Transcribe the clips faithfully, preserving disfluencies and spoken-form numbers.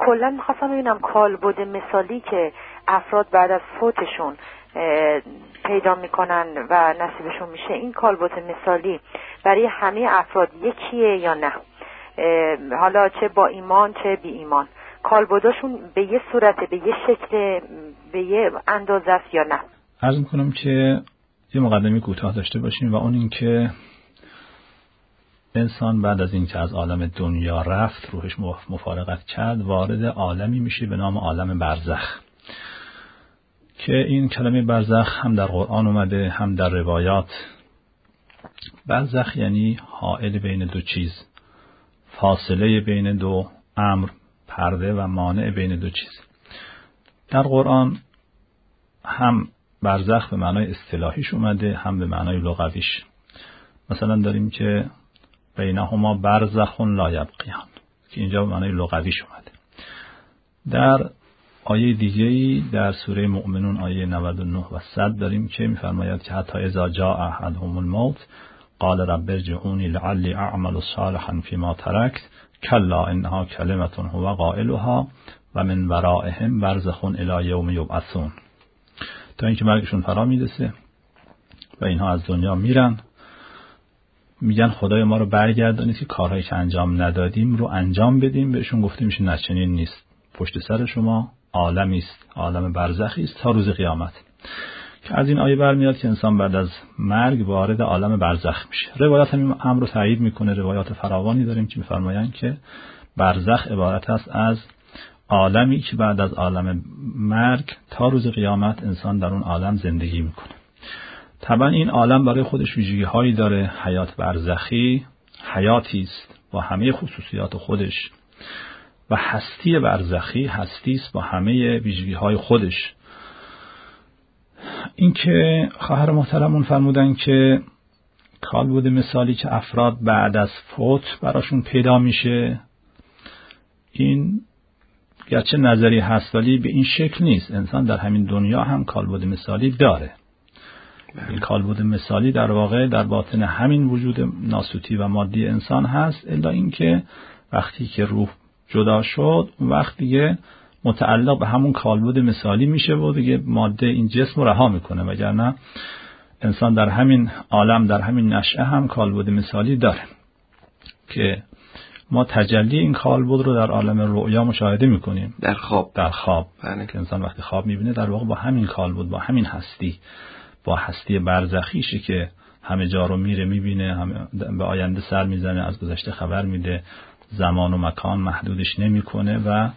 کلا میخواستم ببینم کالبد مثالی که افراد بعد از فوتشون پیدا میکنن و نصیبشون میشه، این کالبد مثالی برای همه افراد یکیه یا نه؟ حالا چه با ایمان چه بی ایمان، کالبداشون به یه صورت، به یه شکل، به یه اندازه است یا نه؟ عرض میکنم که یه مقدمه کوتاه داشته باشیم و اون این که انسان بعد از این که از عالم دنیا رفت، روحش مفارقت کرد، وارد عالمی میشه به نام عالم برزخ، که این کلمه برزخ هم در قرآن اومده هم در روایات. برزخ یعنی حائل بین دو چیز، فاصله بین دو امر، پرده و مانع بین دو چیز. در قرآن هم برزخ به معنای اصطلاحیش اومده هم به معنای لغویش. مثلا داریم که بینهما برزخ لا یبغیان، که اینجا به معنای لغویش اومده. در آیه دیگه‌ای در سوره مؤمنون آیه نود و نه و صد داریم که می‌فرماید که حتی اذا جاء احدهم الموت قال رب ارجعوني لعلی اعمل صالحا فيما تركت كلا انها كلمة هو قائلها و من ورائهم برزخ الی یوم یبعثون. تا اینکه مرگشون فرا میرسه و اینها از دنیا میرن، میگن خدای ما رو برگردانید که کارهایی که انجام ندادیم رو انجام بدیم. بهشون گفته میشه نه، چنین نیست، پشت سر شما عالمی است، عالم برزخی است تا روز قیامت. که از این آیه برمیاد که انسان بعد از مرگ وارد عالم برزخ میشه. روایات هم این امر رو تایید میکنه. روایات فراوانی داریم که میفرمایند که برزخ عبارت است از عالمی که بعد از عالم مرگ تا روز قیامت انسان در اون عالم زندگی میکنه. طبعا این عالم برای خودش ویژگی هایی داره. حیات برزخی حیاتی است با همه خصوصیات خودش و هستی برزخی هستی است با همه ویژگی های خودش. این که خواهر محترمون فرمودن که کالبد مثالی که افراد بعد از فوت براشون پیدا میشه، این گرچه نظری هست ولی به این شکل نیست. انسان در همین دنیا هم کالبد مثالی داره. این کالبد مثالی در واقع در باطن همین وجود ناسوتی و مادی انسان هست، الا اینکه وقتی که روح جدا شد اون وقت دیگه متعلق به همون کالبد مثالی میشه و دیگه ماده این جسم رو رها میکنه. وگرنه انسان در همین عالم، در همین نشأه هم کالبد مثالی داره که ما تجلی این کالبد رو در عالم رؤیا مشاهده میکنیم. در خواب در خواب بله. که انسان وقتی خواب میبینه در واقع با همین کالبد، با همین هستی، با هستی برزخیشه که همه جا رو میره میبینه، همه به آینده سر میزنه، از گذشته خبر میده، زمان و مکان محدودش نمیکنه و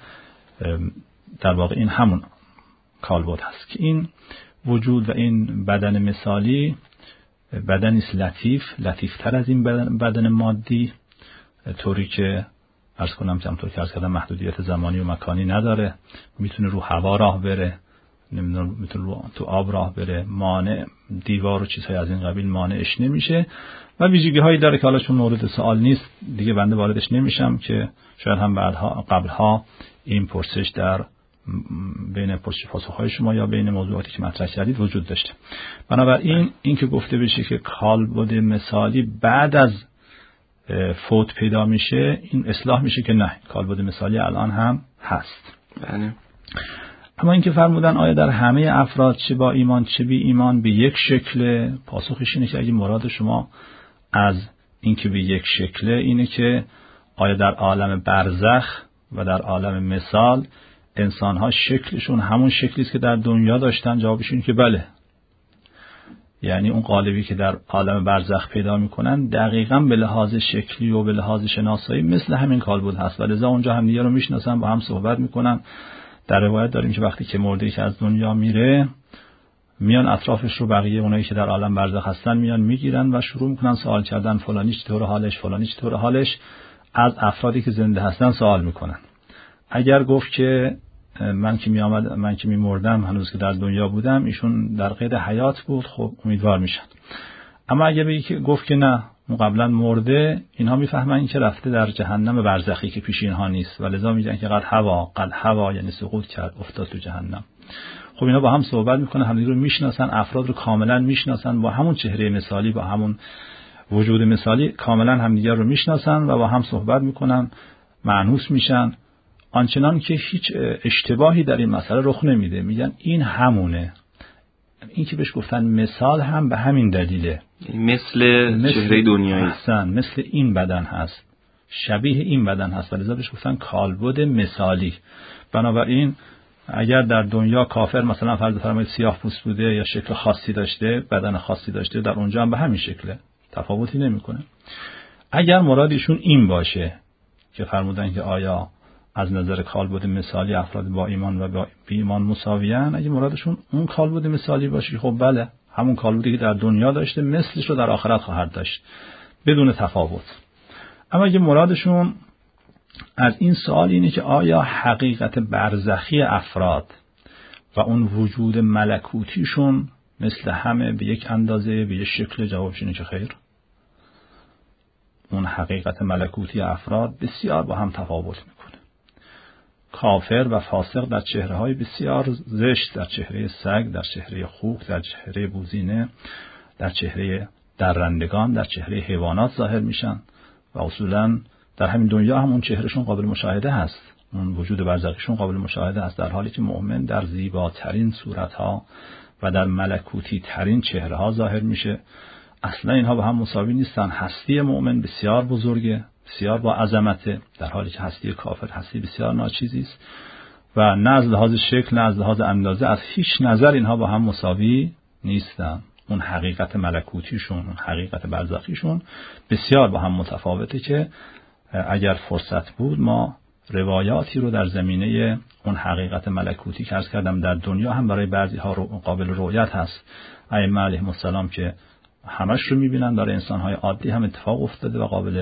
در واقع این همون کالبد هست. که این وجود و این بدن مثالی بدنی لطیف، لطیفتر از این بدن, بدن مادی، طوری که عرض کنم که همطور که عرض کردم محدودیت زمانی و مکانی نداره، میتونه رو هوا راه بره، نمیدونم میتونه رو تو آب راه بره، مانع دیوار و چیزهای از این قبیل مانعش نمیشه و ویژگی هایی داره که حالا چون مورد سوال نیست دیگه بنده واردش نمیشم، که شاید هم بعدها قبلها این پرسش در بین پرسش پاسخهای شما یا بین موضوعاتی که مطرح کردید وجود داشته. بنابراین این که گفته بشه که کالبد مثالی بعد از فوت پیدا میشه، این اصلاح میشه که نه، کالبد مثالی الان هم هست. بله. اما این که فرمودن آیا در همه افراد چه با ایمان چه بی ایمان به یک شکل، پاسخش اینه که اگه مراد شما از این که به یک شکله اینه که آیا در عالم برزخ و در عالم مثال انسان‌ها شکلشون همون شکلی است که در دنیا داشتن، جوابش اینه که بله. یعنی اون قالبی که در عالم برزخ پیدا میکنن دقیقاً به لحاظ شکلی و به لحاظ شناسایی مثل همین کالبد هست و لذا اونجا هم دیگه رو میشناسن، با هم صحبت میکنن. در روایت داریم که وقتی که مرده‌ای که از دنیا میره، میان اطرافش رو بقیه اونایی که در عالم برزخ هستن میان میگیرن و شروع میکنن سوال کردن، فلانی چطور حالش، فلانی چطور حالش. از افرادی که زنده هستن سوال میکنن. اگر گفت که من که می آمد من که می مردم هنوز که در دنیا بودم، ایشون در قید حیات بود، خب امیدوار میشن. اما اگه بگی که گفت که نه اون قبلا مرده، اینها میفهمن که رفته در جهنم برزخی که پیش اینها نیست و لذا میگن که قد هوا قد هوا، یعنی سقوط کرد، افتاد تو جهنم. خب اینا با هم صحبت میکنن، همدیگه رو میشناسن، افراد رو کاملا میشناسن، با همون چهره مثالی، با همون وجود مثالی کاملا همدیگه رو میشناسن و با هم صحبت میکنن، مانوس میشن. آنچنان که هیچ اشتباهی در این مسئله رخ نمیده، میگن این همونه. این که بهش گفتن مثال هم به همین دلیله، مثل, مثل چهره دنیایی احسن مثل این بدن هست، شبیه این بدن هست، ولی بهش گفتن کالبد مثالی. بنابراین اگر در دنیا کافر مثلا فرض فرمایید سیاه پوست بوده یا شکل خاصی داشته، بدن خاصی داشته، در اونجا هم به همین شکله، تفاوتی نمیکنه. اگر مرادشون این باشه که فرمودن که آیا از نظر کالبد مثالی افراد با ایمان و با بی ایمان مساویان، اگه مرادشون اون کالبد مثالی باشه، خب بله، همون کالبدی که در دنیا داشته مثلش رو در آخرت خواهد داشت بدون تفاوت. اما اگه مرادشون از این سوال اینه که آیا حقیقت برزخی افراد و اون وجود ملکوتیشون مثل همه به یک اندازه به یک شکل، جوابش اینه که خیر. اون حقیقت ملکوتی افراد بسیار با هم تفاوت میکنه. کافر و فاسق در چهره‌های بسیار زشت، در چهره سگ، در چهره خوک، در چهره بوزینه، در چهره درندگان، در چهره حیوانات ظاهر میشن و اصولاً در همین دنیا هم اون چهرهشون قابل مشاهده هست، اون وجود برزخیشون قابل مشاهده هست، در حالی که مؤمن در زیباترین صورتها و در ملکوتی ترین چهره‌ها ظاهر میشه. اصلا اینها با هم مساوی نیستن. هستی مؤمن بسیار بزرگه، بسیار با عظمته، در حالی که هستی کافر هستی بسیار ناچیزی است و نه از لحاظ شکل نه از لحاظ اندازه از هیچ نظر اینها با هم مساوی نیستن. اون حقیقت ملکوتیشون، اون حقیقت برزخیشون بسیار با هم متفاوته که اگر فرصت بود ما روایاتی رو در زمینه اون حقیقت ملکوتی که عرض کردم در دنیا هم برای بعضی ها قابل رؤیت هست. ائمه علیهم السلام که همش رو میبینن، برای انسان‌های عادی هم اتفاق افتاده و قابل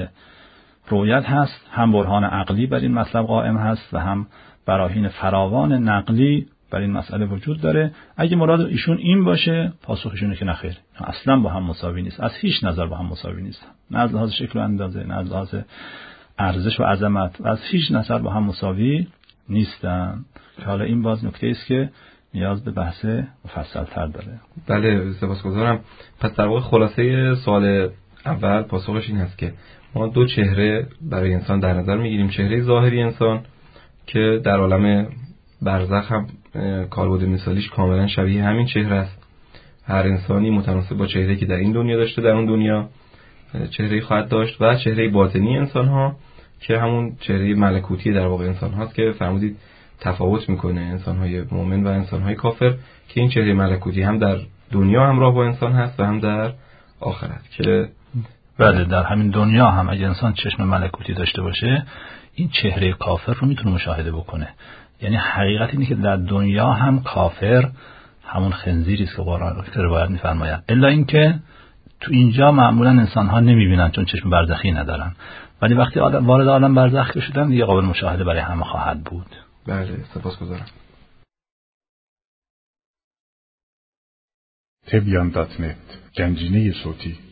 رؤیت هست. هم برهان عقلی بر این مطلب قائم هست و هم براهین فراوان نقلی بر این مسئله وجود داره. اگه مراد ایشون این باشه، پاسخشونه که نخیر، اصلا با هم مساوی نیست، از هیچ نظر با هم مساوی نیست، نه از لحاظ شکل و اندازه، نه از لحاظ ارزش و عظمت، از هیچ نظر با هم مساوی نیستن. حالا این باز نکته است که نیاز به بحث مفصل تر داره. بله سپاسگزارم. پس در واقع خلاصه سوال اول پاسخش این هست که ما دو چهره برای انسان در نظر میگیریم. چهره ظاهری انسان که در عالم برزخ هم کالبد مثالیش کاملا شبیه همین چهره است. هر انسانی متناسب با چهره‌ای که در این دنیا داشته در اون دنیا چهره‌ای خواهد داشت و چهره باطنی انسان ها که همون چهره ملکوتی در واقع انسان هاست که فرمودید تفاوت میکنه انسان های مؤمن و انسان های کافر، که این چهره ملکوتی هم در دنیا همراه با انسان هست و هم در آخرت. که بله، در همین دنیا هم اگه انسان چشم ملکوتی داشته باشه این چهره کافر رو میتونه مشاهده بکنه. یعنی حقیقت اینه که در دنیا هم کافر همون خنزیری است که قرآن روایت میفرماید، الا اینکه تو اینجا معمولا انسان ها نمیبینن چون چشم برزخی ندارن، ولی وقتی وارد عالم برزخ شدن دیگه قابل مشاهده برای همه خواهد بود. بله سپاسگزارم. تبیان دات نت، گنجینه صوتی.